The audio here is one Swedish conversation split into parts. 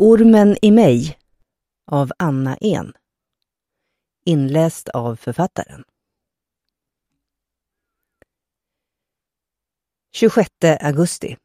Ormen i mig av Anna En. Inläst av författaren. 26 augusti.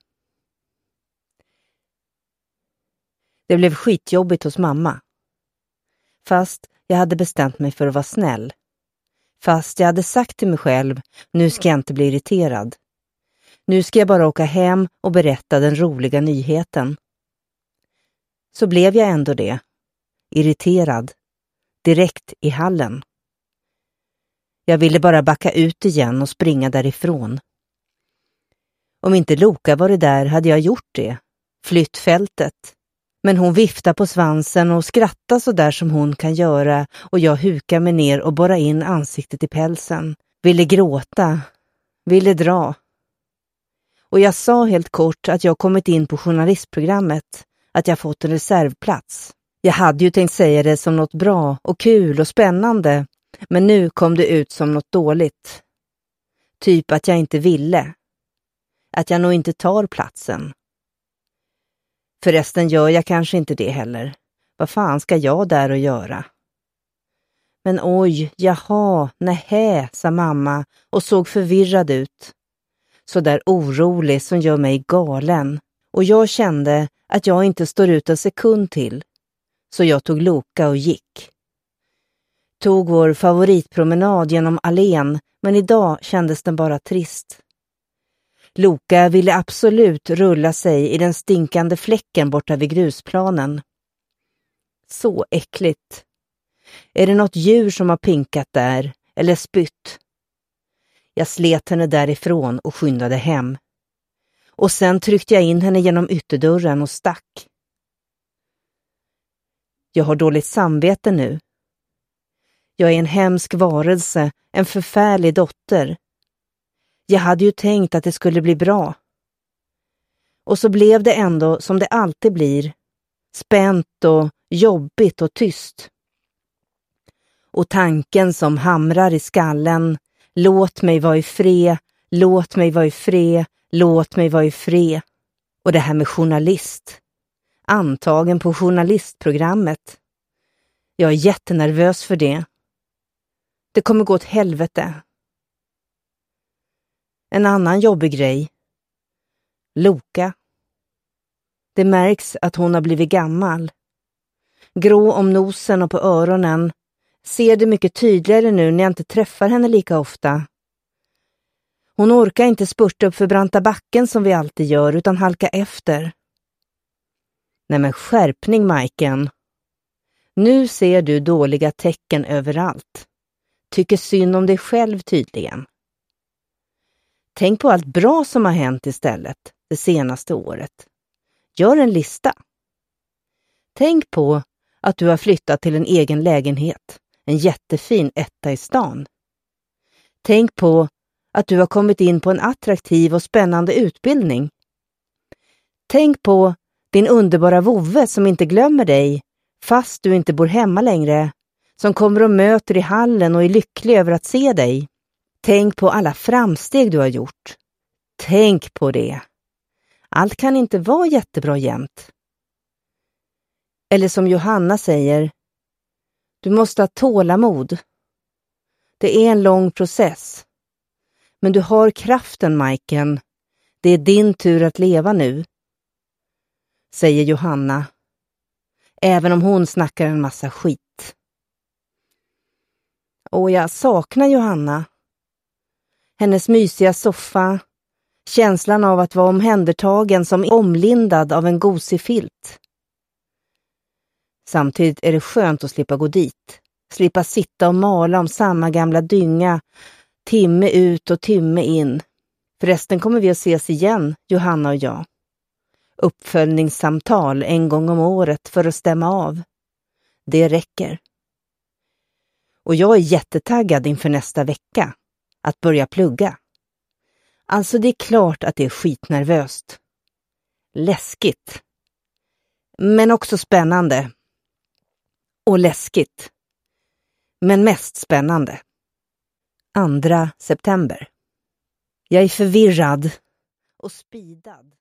Det blev skitjobbigt hos mamma. Fast jag hade bestämt mig för att vara snäll. Fast jag hade sagt till mig själv, nu ska jag inte bli irriterad. Nu ska jag bara åka hem och berätta den roliga nyheten. Så blev jag ändå det. Irriterad. Direkt i hallen. Jag ville bara backa ut igen och springa därifrån. Om inte Loka var det där hade jag gjort det. Flytt fältet. Men hon viftade på svansen och skrattade så där som hon kan göra och jag hukade mig ner och borrade in ansiktet i pälsen. Ville gråta. Ville dra. Och jag sa helt kort att jag kommit in på journalistprogrammet. Att jag fått en reservplats. Jag hade ju tänkt säga det som något bra och kul och spännande. Men nu kom det ut som något dåligt. Typ att jag inte ville. Att jag nog inte tar platsen. Förresten gör jag kanske inte det heller. Vad fan ska jag där och göra? Men oj, jaha, nähä, sa mamma och såg förvirrad ut. Så där orolig som gör mig galen. Och jag kände att jag inte står ut en sekund till. Så jag tog Loka och gick. Tog vår favoritpromenad genom allén, men idag kändes den bara trist. Loka ville absolut rulla sig i den stinkande fläcken borta vid grusplanen. Så äckligt. Är det något djur som har pinkat där, eller spytt? Jag slet henne därifrån och skyndade hem. Och sen tryckte jag in henne genom ytterdörren och stack. Jag har dåligt samvete nu. Jag är en hemsk varelse, en förfärlig dotter. Jag hade ju tänkt att det skulle bli bra. Och så blev det ändå som det alltid blir. Spänt och jobbigt och tyst. Och tanken som hamrar i skallen. Låt mig vara i fred, låt mig vara i fred, låt mig vara i fred. Och det här med journalist. Antagen på journalistprogrammet. Jag är jättenervös för det. Det kommer gå åt helvete. En annan jobbig grej. Loka. Det märks att hon har blivit gammal. Grå om nosen och på öronen. Ser det mycket tydligare nu när jag inte träffar henne lika ofta. Hon orkar inte spurta upp för branta backen som vi alltid gör utan halka efter. Nej men skärpning, Majken. Nu ser du dåliga tecken överallt. Tycker synd om dig själv tydligen. Tänk på allt bra som har hänt istället det senaste året. Gör en lista. Tänk på att du har flyttat till en egen lägenhet. En jättefin etta i stan. Tänk på att du har kommit in på en attraktiv och spännande utbildning. Tänk på din underbara vovve som inte glömmer dig fast du inte bor hemma längre. Som kommer och möter i hallen och är lycklig över att se dig. Tänk på alla framsteg du har gjort. Tänk på det. Allt kan inte vara jättebra jämt. Eller som Johanna säger. Du måste ha tålamod. Det är en lång process. Men du har kraften, Majken. Det är din tur att leva nu. Säger Johanna. Även om hon snackar en massa skit. Och jag saknar Johanna. Hennes mysiga soffa. Känslan av att vara omhändertagen som omlindad av en gosig filt. Samtidigt är det skönt att slippa gå dit. Slippa sitta och mala om samma gamla dynga. Timme ut och timme in. Förresten kommer vi att ses igen, Johanna och jag. Uppföljningssamtal en gång om året för att stämma av. Det räcker. Och jag är jättetaggad inför nästa vecka. Att börja plugga. Alltså det är klart att det är skitnervöst. Läskigt. Men också spännande. Och läskigt. Men mest spännande. 2 september. Jag är förvirrad och spidad.